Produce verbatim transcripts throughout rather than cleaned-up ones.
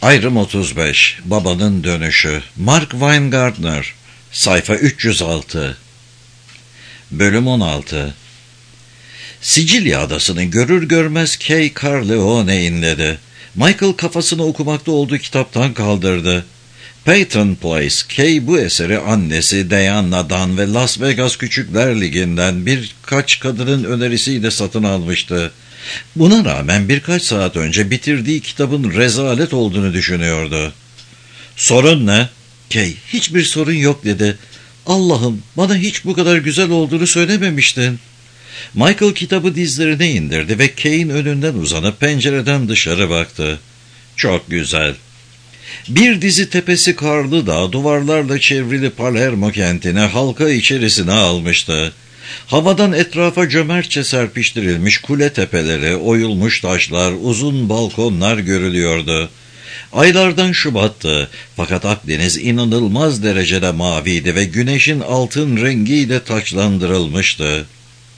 Ayrım otuz beş. Babanın dönüşü. Mark Weingartner. Sayfa üç yüz altı. Bölüm on altı. Sicilya adasını görür görmez Kay Corleone inledi. Michael kafasını okumakta olduğu kitaptan kaldırdı. Peyton Place. Kay bu eseri annesi Diana'dan ve Las Vegas Küçükler Ligi'nden birkaç kadının önerisiyle satın almıştı. Buna rağmen birkaç saat önce bitirdiği kitabın rezalet olduğunu düşünüyordu. "Sorun ne?" Kay, "Hiçbir sorun yok," dedi. "Allah'ım, bana hiç bu kadar güzel olduğunu söylememiştin." Michael kitabı dizlerine indirdi ve Kay'in önünden uzanıp pencereden dışarı baktı. "Çok güzel." Bir dizi tepesi karlı dağ duvarlarla çevrili Palermo kentine halka içerisine almıştı. Havadan etrafa cömertçe serpiştirilmiş kule tepeleri, oyulmuş taşlar, uzun balkonlar görülüyordu. Aylardan Şubat'tı, fakat Akdeniz inanılmaz derecede maviydi ve güneşin altın rengiyle taçlandırılmıştı.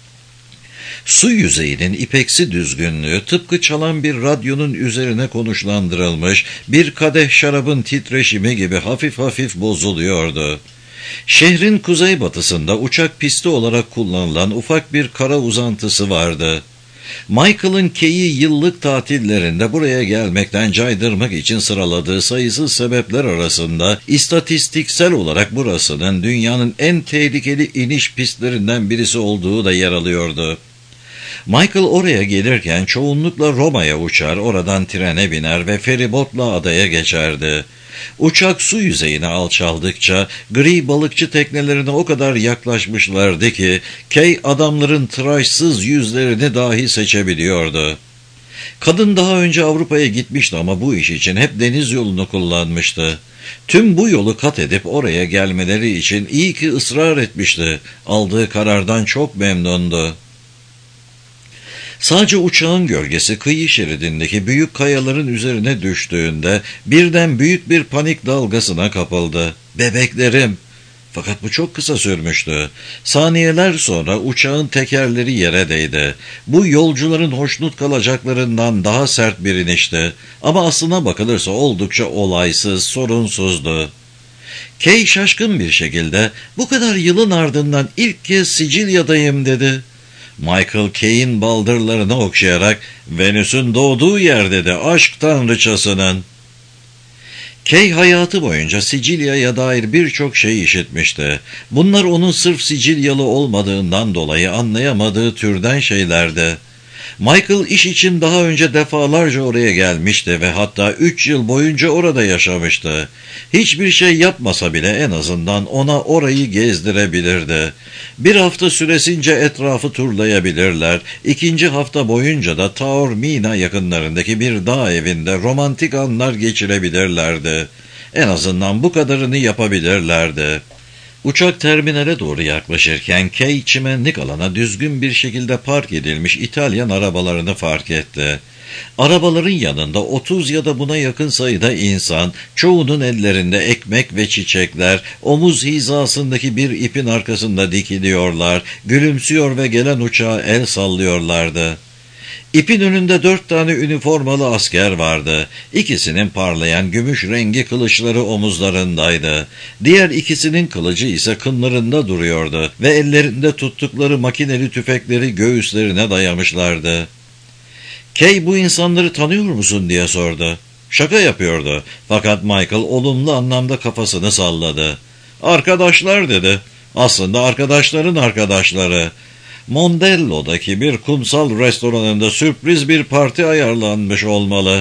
Su yüzeyinin ipeksi düzgünlüğü tıpkı çalan bir radyonun üzerine konuşlandırılmış bir kadeh şarabın titreşimi gibi hafif hafif bozuluyordu. Şehrin kuzeybatısında uçak pisti olarak kullanılan ufak bir kara uzantısı vardı. Michael'ın Kay'i yıllık tatillerinde buraya gelmekten caydırmak için sıraladığı sayısız sebepler arasında istatistiksel olarak burasının dünyanın en tehlikeli iniş pistlerinden birisi olduğu da yer alıyordu. Michael oraya gelirken çoğunlukla Roma'ya uçar, oradan trene biner ve feribotla adaya geçerdi. Uçak su yüzeyine alçaldıkça gri balıkçı teknelerine o kadar yaklaşmışlardı ki Kay adamların tıraşsız yüzlerini dahi seçebiliyordu. Kadın daha önce Avrupa'ya gitmişti ama bu iş için hep deniz yolunu kullanmıştı. Tüm bu yolu kat edip oraya gelmeleri için iyi ki ısrar etmişti. Aldığı karardan çok memnundu. Sadece uçağın gölgesi kıyı şeridindeki büyük kayaların üzerine düştüğünde birden büyük bir panik dalgasına kapıldı. "Bebeklerim!" Fakat bu çok kısa sürmüştü. Saniyeler sonra uçağın tekerleri yere değdi. Bu yolcuların hoşnut kalacaklarından daha sert bir inişti. Ama aslına bakılırsa oldukça olaysız, sorunsuzdu. Kay şaşkın bir şekilde "Bu kadar yılın ardından ilk kez Sicilya'dayım," dedi. Michael Kay'in baldırlarını okşayarak "Venüs'ün doğduğu yer," dedi, "aşk tanrıçasının." Kay hayatı boyunca Sicilya'ya dair birçok şey işitmişti. Bunlar onun sırf Sicilyalı olmadığından dolayı anlayamadığı türden şeylerdi. Michael iş için daha önce defalarca oraya gelmişti ve hatta üç yıl boyunca orada yaşamıştı. Hiçbir şey yapmasa bile en azından ona orayı gezdirebilirdi. Bir hafta süresince etrafı turlayabilirler. İkinci hafta boyunca da Taormina yakınlarındaki bir dağ evinde romantik anlar geçirebilirlerdi. En azından bu kadarını yapabilirlerdi. Uçak terminale doğru yaklaşırken Kay çimenlik alana düzgün bir şekilde park edilmiş İtalyan arabalarını fark etti. Arabaların yanında otuz ya da buna yakın sayıda insan, çoğunun ellerinde ekmek ve çiçekler, omuz hizasındaki bir ipin arkasında dikiliyorlar, gülümsüyor ve gelen uçağa el sallıyorlardı. İpin önünde dört tane üniformalı asker vardı. İkisinin parlayan gümüş rengi kılıçları omuzlarındaydı. Diğer ikisinin kılıcı ise kınlarında duruyordu ve ellerinde tuttukları makineli tüfekleri göğüslerine dayamışlardı. Kay, "Bu insanları tanıyor musun?" diye sordu. Şaka yapıyordu. Fakat Michael olumlu anlamda kafasını salladı. "Arkadaşlar," dedi. "Aslında arkadaşların arkadaşları. Mondello'daki bir kumsal restoranında sürpriz bir parti ayarlanmış olmalı."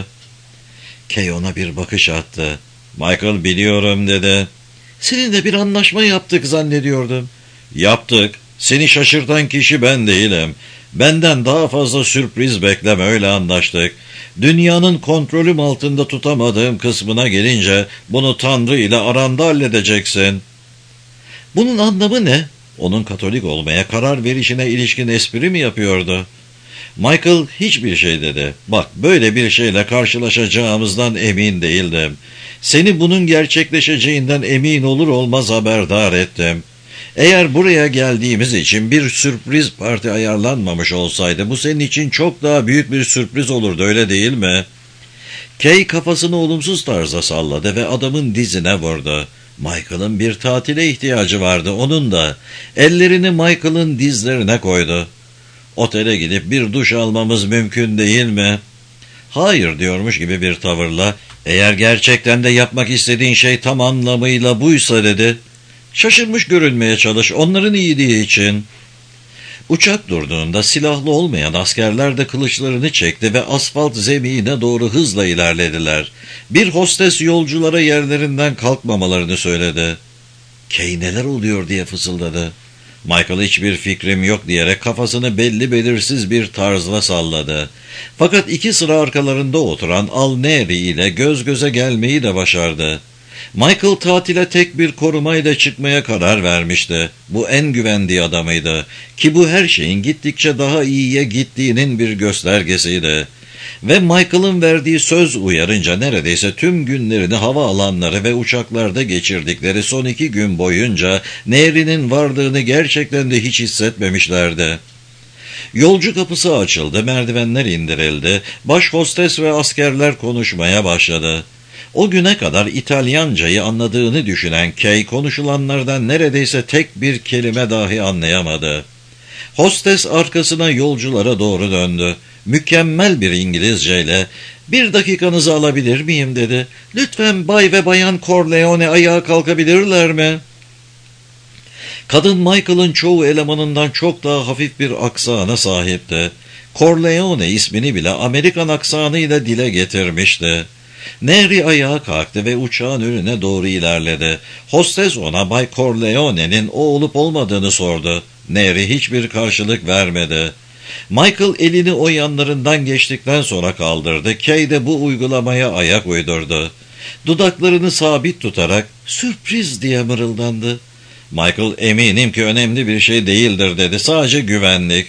Kay ona bir bakış attı. "Michael, biliyorum," dedi. "Seninle bir anlaşma yaptık zannediyordum." "Yaptık. Seni şaşırtan kişi ben değilim. Benden daha fazla sürpriz bekleme, öyle anlaştık. Dünyanın kontrolüm altında tutamadığım kısmına gelince bunu Tanrı ile aranda halledeceksin." "Bunun anlamı ne?" Onun Katolik olmaya karar verişine ilişkin espri mi yapıyordu? Michael hiçbir şey dedi. "Bak, böyle bir şeyle karşılaşacağımızdan emin değildim. Seni bunun gerçekleşeceğinden emin olur olmaz haberdar ettim. Eğer buraya geldiğimiz için bir sürpriz parti ayarlanmamış olsaydı bu senin için çok daha büyük bir sürpriz olurdu, öyle değil mi?" Kay kafasını olumsuz tarzda salladı ve adamın dizine vurdu. Michael'ın bir tatile ihtiyacı vardı, onun da. Ellerini Michael'ın dizlerine koydu. Otele gidip bir duş almamız mümkün değil mi? Hayır diyormuş gibi bir tavırla, eğer gerçekten de yapmak istediğin şey tam anlamıyla buysa dedi. Şaşırmış görünmeye çalış, onların iyiliği için. Uçak durduğunda silahlı olmayan askerler de kılıçlarını çekti ve asfalt zemine doğru hızla ilerlediler. Bir hostes yolculara yerlerinden kalkmamalarını söyledi. Kay neler oluyor diye fısıldadı. Michael hiçbir fikrim yok diyerek kafasını belli belirsiz bir tarzla salladı. Fakat iki sıra arkalarında oturan Al Neri ile göz göze gelmeyi de başardı. Michael tatile tek bir korumayla çıkmaya karar vermişti. Bu en güvendiği adamıydı ki bu her şeyin gittikçe daha iyiye gittiğinin bir göstergesiydi. Ve Michael'ın verdiği söz uyarınca neredeyse tüm günlerini hava alanları ve uçaklarda geçirdikleri son iki gün boyunca Neri'nin varlığını gerçekten de hiç hissetmemişlerdi. Yolcu kapısı açıldı, merdivenler indirildi, baş hostes ve askerler konuşmaya başladı. O güne kadar İtalyancayı anladığını düşünen Kay konuşulanlardan neredeyse tek bir kelime dahi anlayamadı. Hostes arkasına yolculara doğru döndü. Mükemmel bir İngilizceyle "Bir dakikanızı alabilir miyim?" dedi. "Lütfen Bay ve Bayan Corleone ayağa kalkabilirler mi?" Kadın Michael'ın çoğu elemanından çok daha hafif bir aksana sahipti. Corleone ismini bile Amerikan aksanıyla dile getirmişti. Neri ayağa kalktı ve uçağın önüne doğru ilerledi. Hostes ona Bay Corleone'nin o olup olmadığını sordu. Neri hiçbir karşılık vermedi. Michael elini o yanlarından geçtikten sonra kaldırdı. Kay de bu uygulamaya ayak uydurdu. Dudaklarını sabit tutarak "Sürpriz" diye mırıldandı. Michael "Eminim ki önemli bir şey değildir" dedi. "Sadece güvenlik."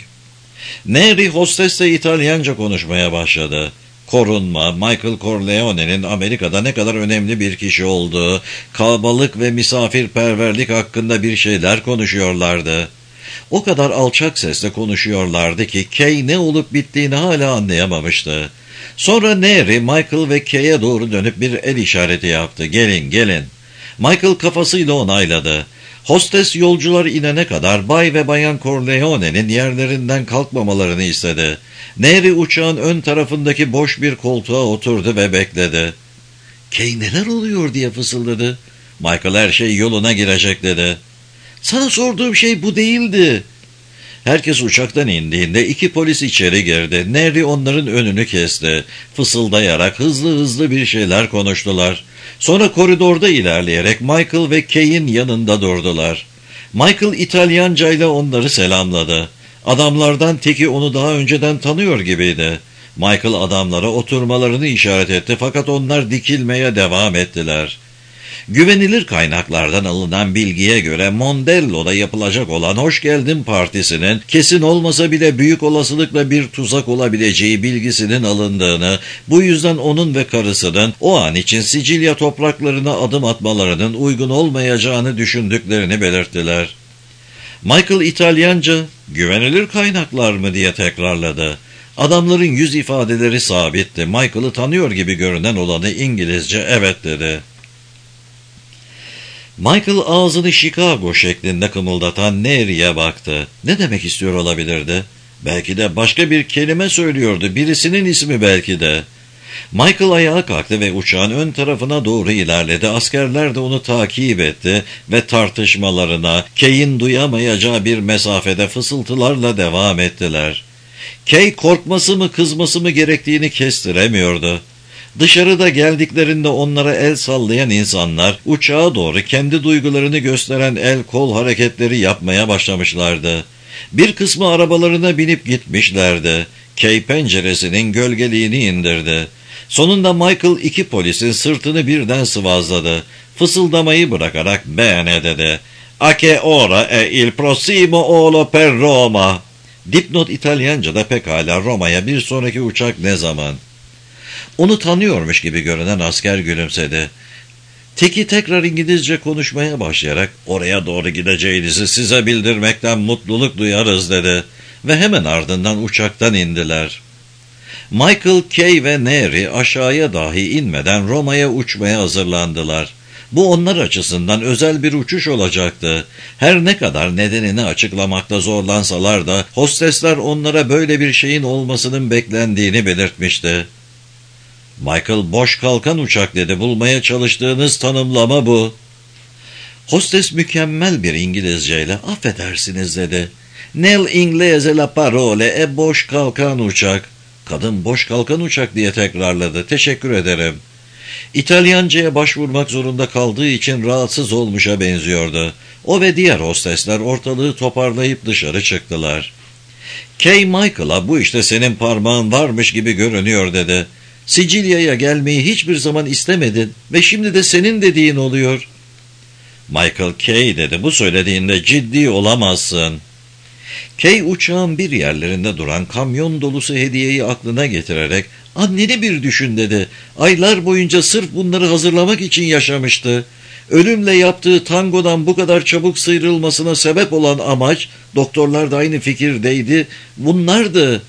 Neri hostesle İtalyanca konuşmaya başladı. Korunma, Michael Corleone'nin Amerika'da ne kadar önemli bir kişi olduğu, kalabalık ve misafirperverlik hakkında bir şeyler konuşuyorlardı. O kadar alçak sesle konuşuyorlardı ki Kay ne olup bittiğini hala anlayamamıştı. Sonra Neri, Michael ve Kay'e doğru dönüp bir el işareti yaptı. "Gelin, gelin." Michael kafasıyla onayladı. Hostes yolcular inene kadar Bay ve Bayan Corleone'nin yerlerinden kalkmamalarını istedi. Neri uçağın ön tarafındaki boş bir koltuğa oturdu ve bekledi. "Kay neler oluyor?" diye fısıldadı. Michael "Her şey yoluna girecek" dedi. "Sana sorduğum şey bu değildi." Herkes uçaktan indiğinde iki polis içeri girdi. Neri onların önünü kesti. Fısıldayarak hızlı hızlı bir şeyler konuştular. Sonra koridorda ilerleyerek Michael ve Kay'in yanında durdular. Michael İtalyancayla onları selamladı. Adamlardan teki onu daha önceden tanıyor gibiydi. Michael adamlara oturmalarını işaret etti fakat onlar dikilmeye devam ettiler. Güvenilir kaynaklardan alınan bilgiye göre Mondello'da yapılacak olan Hoş Geldin Partisi'nin kesin olmasa bile büyük olasılıkla bir tuzak olabileceği bilgisinin alındığını, bu yüzden onun ve karısının o an için Sicilya topraklarına adım atmalarının uygun olmayacağını düşündüklerini belirttiler. Michael İtalyanca "Güvenilir kaynaklar mı?" diye tekrarladı. Adamların yüz ifadeleri sabitti. Michael'ı tanıyor gibi görünen olanı İngilizce "Evet" dedi. Michael ağzını Chicago şeklinde kımıldatan Neri'ye baktı. Ne demek istiyor olabilirdi? Belki de başka bir kelime söylüyordu. Birisinin ismi belki de. Michael ayağa kalktı ve uçağın ön tarafına doğru ilerledi. Askerler de onu takip etti ve tartışmalarına Kay'in duyamayacağı bir mesafede fısıltılarla devam ettiler. Kay korkması mı kızması mı gerektiğini kestiremiyordu. Dışarıda geldiklerinde onlara el sallayan insanlar uçağa doğru kendi duygularını gösteren el kol hareketleri yapmaya başlamışlardı. Bir kısmı arabalarına binip gitmişlerdi. Kay penceresinin gölgeliğini indirdi. Sonunda Michael iki polisin sırtını birden sıvazladı. Fısıldamayı bırakarak "Bene" dedi. "A che ora è il prossimo volo per Roma?" Dipnot İtalyanca'da pekala Roma'ya bir sonraki uçak ne zaman? Onu tanıyormuş gibi görünen asker gülümsedi. Teki tekrar İngilizce konuşmaya başlayarak "Oraya doğru gideceğinizi size bildirmekten mutluluk duyarız" dedi ve hemen ardından uçaktan indiler. Michael, Kay ve Neri aşağıya dahi inmeden Roma'ya uçmaya hazırlandılar. Bu onlar açısından özel bir uçuş olacaktı. Her ne kadar nedenini açıklamakta zorlansalar da hostesler onlara böyle bir şeyin olmasının beklendiğini belirtmişti. Michael, boş kalkan uçak dedi. Bulmaya çalıştığınız tanımlama bu. Hostes mükemmel bir İngilizceyle affedersiniz dedi. Nel inglese la parole e boş kalkan uçak. Kadın boş kalkan uçak diye tekrarladı. Teşekkür ederim. İtalyanca'ya başvurmak zorunda kaldığı için rahatsız olmuşa benziyordu. O ve diğer hostesler ortalığı toparlayıp dışarı çıktılar. Kay Michael'a bu işte senin parmağın varmış gibi görünüyor dedi. Sicilya'ya gelmeyi hiçbir zaman istemedin ve şimdi de senin dediğin oluyor. Michael, Kay dedi, bu söylediğinde ciddi olamazsın. Kay uçağın bir yerlerinde duran kamyon dolusu hediyeyi aklına getirerek anneni bir düşün dedi. Aylar boyunca sırf bunları hazırlamak için yaşamıştı. Ölümle yaptığı tangodan bu kadar çabuk sıyrılmasına sebep olan amaç, doktorlar da aynı fikirdeydi, bunlardı.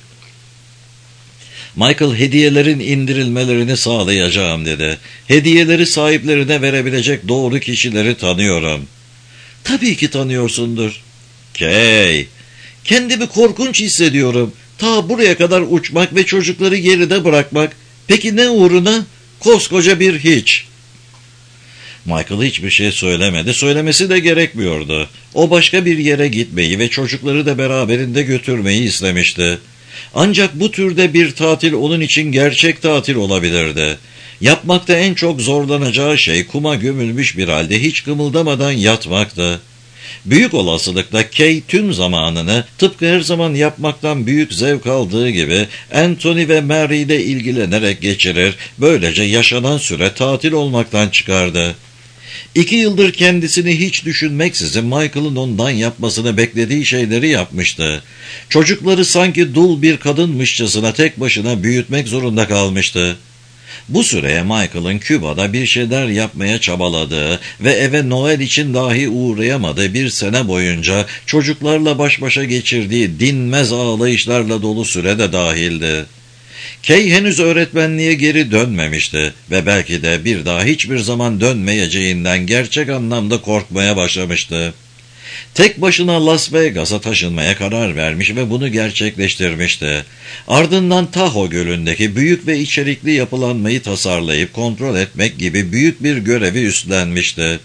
Michael, hediyelerin indirilmelerini sağlayacağım dedi. Hediyeleri sahiplerine verebilecek doğru kişileri tanıyorum. Tabii ki tanıyorsundur. Kay, kendimi korkunç hissediyorum. Ta buraya kadar uçmak ve çocukları geride bırakmak. Peki ne uğruna? Koskoca bir hiç. Michael hiçbir şey söylemedi. Söylemesi de gerekmiyordu. O başka bir yere gitmeyi ve çocukları da beraberinde götürmeyi istemişti. Ancak bu türde bir tatil onun için gerçek tatil olabilirdi. Yapmakta en çok zorlanacağı şey kuma gömülmüş bir halde hiç kımıldamadan yatmaktı. Büyük olasılıkla Kay tüm zamanını tıpkı her zaman yapmaktan büyük zevk aldığı gibi Anthony ve Mary ile ilgilenerek geçirir, böylece yaşanan süre tatil olmaktan çıkardı. İki yıldır kendisini hiç düşünmeksizin Michael'ın ondan yapmasını beklediği şeyleri yapmıştı. Çocukları sanki dul bir kadınmışçasına tek başına büyütmek zorunda kalmıştı. Bu süreye Michael'ın Küba'da bir şeyler yapmaya çabaladığı ve eve Noel için dahi uğrayamadığı bir sene boyunca çocuklarla baş başa geçirdiği dinmez ağlayışlarla dolu süre de dahildi. Kay henüz öğretmenliğe geri dönmemişti ve belki de bir daha hiçbir zaman dönmeyeceğinden gerçek anlamda korkmaya başlamıştı. Tek başına Las Vegas'a taşınmaya karar vermiş ve bunu gerçekleştirmişti. Ardından Tahoe Gölü'ndeki büyük ve içerikli yapılanmayı tasarlayıp kontrol etmek gibi büyük bir görevi üstlenmişti.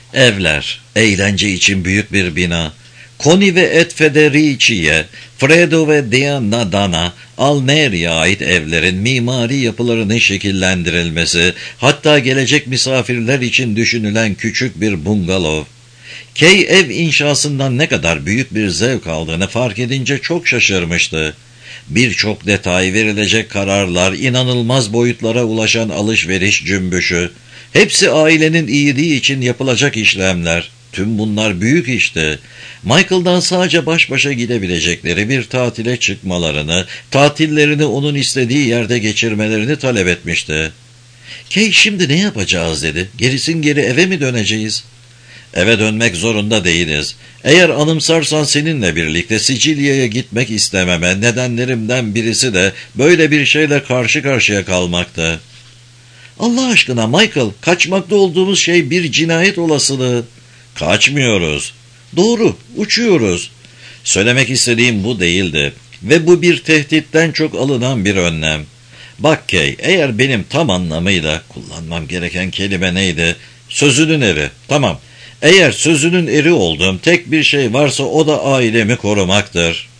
Evler, eğlence için büyük bir bina, Connie ve Ed Federici'ye, Fredo ve Diana Dana, Alneri'ye ait evlerin mimari yapılarının şekillendirilmesi, hatta gelecek misafirler için düşünülen küçük bir bungalov. Kay ev inşasından ne kadar büyük bir zevk aldığını fark edince çok şaşırmıştı. Birçok detay, verilecek kararlar, inanılmaz boyutlara ulaşan alışveriş cümbüşü, hepsi ailenin iyiliği için yapılacak işlemler. Tüm bunlar büyük işti. Michael'dan sadece baş başa gidebilecekleri bir tatile çıkmalarını, tatillerini onun istediği yerde geçirmelerini talep etmişti. Kay, şimdi ne yapacağız dedi. Gerisin geri eve mi döneceğiz? Eve dönmek zorunda değiliz. Eğer anımsarsan seninle birlikte Sicilya'ya gitmek istememe nedenlerimden birisi de böyle bir şeyle karşı karşıya kalmaktı. Allah aşkına Michael, kaçmakta olduğumuz şey bir cinayet olasılığı. Kaçmıyoruz. Doğru, uçuyoruz. Söylemek istediğim bu değildi ve bu bir tehditten çok alınan bir önlem. Bak Kay, eğer benim tam anlamıyla kullanmam gereken kelime neydi? Sözünün eri. Tamam. Eğer sözünün eri olduğum tek bir şey varsa o da ailemi korumaktır.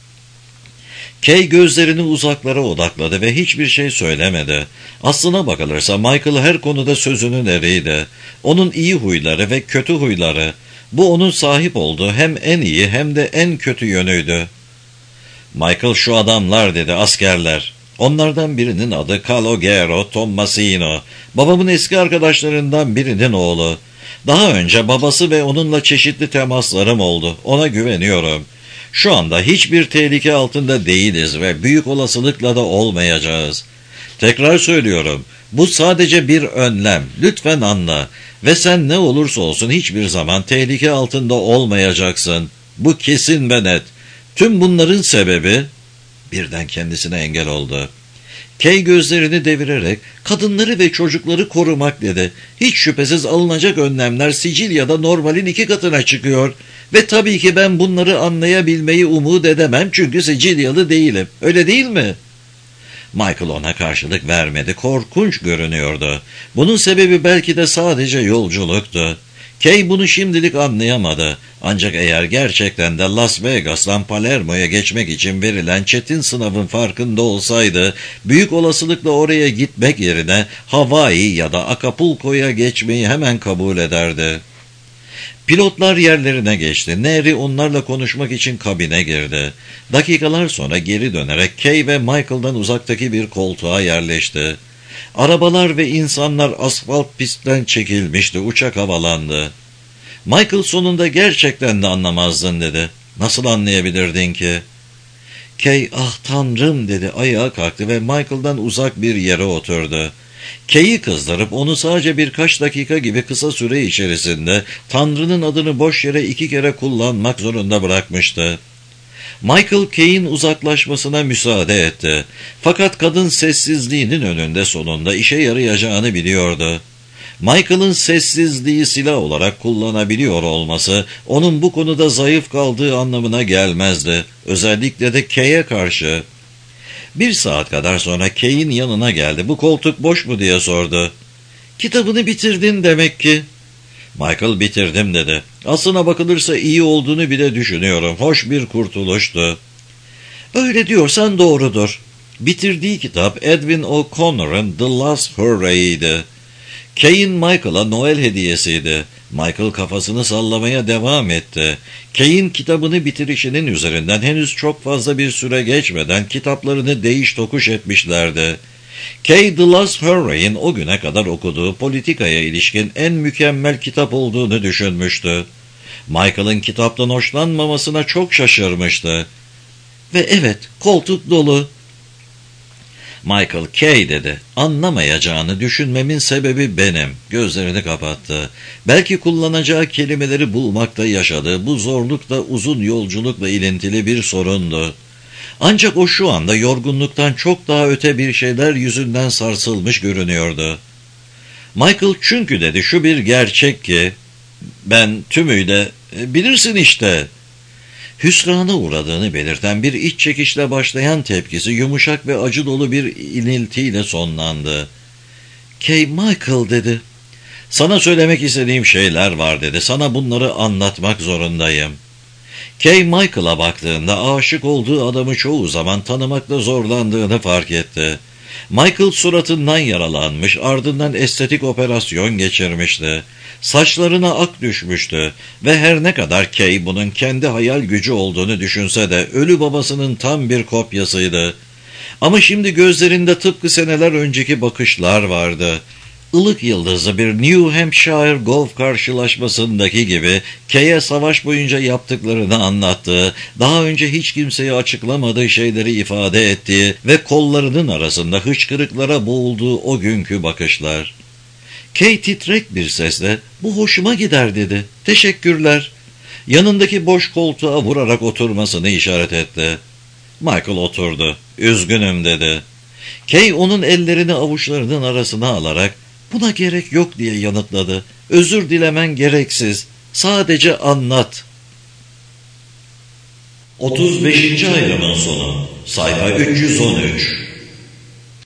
Kay gözlerini uzaklara odakladı ve hiçbir şey söylemedi. Aslına bakılırsa Michael her konuda sözünün eriydi. Onun iyi huyları ve kötü huyları, bu onun sahip olduğu hem en iyi hem de en kötü yönüydü. Michael, şu adamlar dedi, askerler. Onlardan birinin adı Calogero Tommasino, babamın eski arkadaşlarından birinin oğlu. Daha önce babası ve onunla çeşitli temaslarım oldu. Ona güveniyorum. Şu anda hiçbir tehlike altında değiliz ve büyük olasılıkla da olmayacağız. Tekrar söylüyorum, bu sadece bir önlem. Lütfen anla. Ve sen ne olursa olsun hiçbir zaman tehlike altında olmayacaksın. Bu kesin ve net. Tüm bunların sebebi... Birden kendisine engel oldu. Kay gözlerini devirerek kadınları ve çocukları korumak dedi. Hiç şüphesiz alınacak önlemler Sicilya'da normalin iki katına çıkıyor. Ve tabii ki ben bunları anlayabilmeyi umut edemem çünkü Sicilyalı değilim. Öyle değil mi? Michael ona karşılık vermedi. Korkunç görünüyordu. Bunun sebebi belki de sadece yolculuktu. Kay bunu şimdilik anlayamadı. Ancak eğer gerçekten de Las Vegas'tan Palermo'ya geçmek için verilen çetin sınavın farkında olsaydı, büyük olasılıkla oraya gitmek yerine Hawaii ya da Acapulco'ya geçmeyi hemen kabul ederdi. Pilotlar yerlerine geçti. Neri onlarla konuşmak için kabine girdi. Dakikalar sonra geri dönerek Kay ve Michael'dan uzaktaki bir koltuğa yerleşti. Arabalar ve insanlar asfalt pistten çekilmişti. Uçak havalandı. Michael sonunda gerçekten de anlamazdın dedi. Nasıl anlayabilirdin ki? Kay ah tanrım dedi. Ayağa kalktı ve Michael'dan uzak bir yere oturdu. Kay'i kızdırıp onu sadece birkaç dakika gibi kısa süre içerisinde Tanrı'nın adını boş yere iki kere kullanmak zorunda bırakmıştı. Michael Kay'in uzaklaşmasına müsaade etti. Fakat kadın sessizliğinin önünde sonunda işe yarayacağını biliyordu. Michael'ın sessizliği silah olarak kullanabiliyor olması onun bu konuda zayıf kaldığı anlamına gelmezdi. Özellikle de Kay'e karşı. Bir saat kadar sonra Kay'in yanına geldi. Bu koltuk boş mu diye sordu. Kitabını bitirdin demek ki. Michael bitirdim dedi. Aslına bakılırsa iyi olduğunu bile düşünüyorum. Hoş bir kurtuluştu. Öyle diyorsan doğrudur. Bitirdiği kitap Edwin O'Connor'ın The Last Hurrah'ydi. Kay'in Michael'a Noel hediyesiydi. Michael kafasını sallamaya devam etti. Kay'in kitabını bitirişinin üzerinden henüz çok fazla bir süre geçmeden kitaplarını değiş tokuş etmişlerdi. Kay The Last Hurrah'in o güne kadar okuduğu politikaya ilişkin en mükemmel kitap olduğunu düşünmüştü. Michael'ın kitaptan hoşlanmamasına çok şaşırmıştı. Ve evet, koltuk dolu. Michael, Kay dedi. Anlamayacağını düşünmemin sebebi benim. Gözlerini kapattı. Belki kullanacağı kelimeleri bulmakta yaşadığı bu zorluk da uzun yolculukla ilintili bir sorundu. Ancak o şu anda yorgunluktan çok daha öte bir şeyler yüzünden sarsılmış görünüyordu. Michael çünkü dedi şu bir gerçek ki ben tümüyle e, bilirsin işte. Hüsrana uğradığını belirten bir iç çekişle başlayan tepkisi yumuşak ve acı dolu bir iniltiyle sonlandı. Kay Michael dedi. Sana söylemek istediğim şeyler var dedi. Sana bunları anlatmak zorundayım. Kay Michael'a baktığında aşık olduğu adamı çoğu zaman tanımakta zorlandığını fark etti. Michael suratından yaralanmış, ardından estetik operasyon geçirmişti. Saçlarına ak düşmüştü ve her ne kadar Kay bunun kendi hayal gücü olduğunu düşünse de ölü babasının tam bir kopyasıydı. Ama şimdi gözlerinde tıpkı seneler önceki bakışlar vardı. Ilık yıldızlı bir New Hampshire golf karşılaşmasındaki gibi Kay'e savaş boyunca yaptıklarını anlattığı, daha önce hiç kimseye açıklamadığı şeyleri ifade ettiği ve kollarının arasında hıçkırıklara boğulduğu o günkü bakışlar. Kay titrek bir sesle bu hoşuma gider dedi. Teşekkürler. Yanındaki boş koltuğa vurarak oturmasını işaret etti. Michael oturdu. Üzgünüm dedi. Kay onun ellerini avuçlarının arasına alarak buna gerek yok diye yanıtladı. Özür dilemen gereksiz. Sadece anlat. otuz beşinci ayrımın sonu. Sayfa üç yüz on üç.